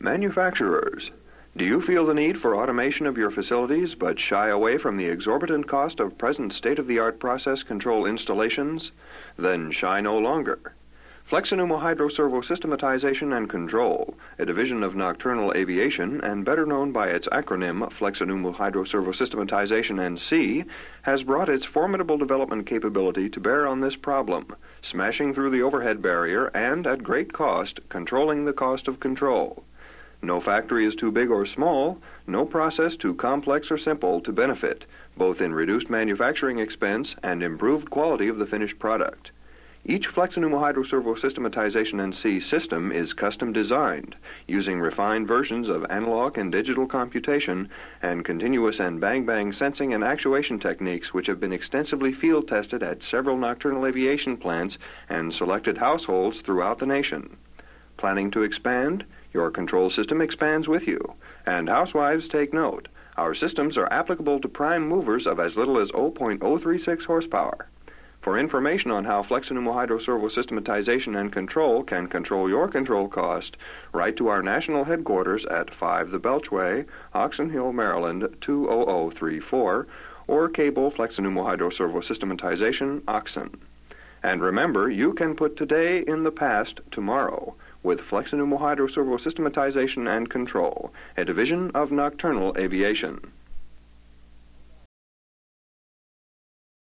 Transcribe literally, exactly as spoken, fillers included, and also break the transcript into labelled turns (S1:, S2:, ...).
S1: Manufacturers, do you feel the need for automation of your facilities but shy away from the exorbitant cost of present state-of-the-art process control installations? Then shy no longer. Flexinuma Hydroservo Systematization and Control, a division of Nocturnal Aviation and better known by its acronym Flexinuma Hydroservo Systematization N C, has brought its formidable development capability to bear on this problem, smashing through the overhead barrier and, at great cost, controlling the cost of control. No factory is too big or small, no process too complex or simple to benefit, both in reduced manufacturing expense and improved quality of the finished product. Each Flexinuma Hydroservo Systematization N C system is custom designed, using refined versions of analog and digital computation and continuous and bang-bang sensing and actuation techniques which have been extensively field tested at several nocturnal aviation plants and selected households throughout the nation. Planning to expand? Your control system expands with you. And housewives, take note. Our systems are applicable to prime movers of as little as zero point zero three six horsepower. For information on how Flexinuma Hydroservo Systematization and Control can control your control cost, write to our national headquarters at five The Belchway, Oxon Hill, Maryland two zero zero three four, or cable Flexinuma Hydroservo Systematization, Oxon. And remember, you can put today in the past tomorrow with Flexinuma Hydroservo Systematization and Control, a division of Nocturnal Aviation.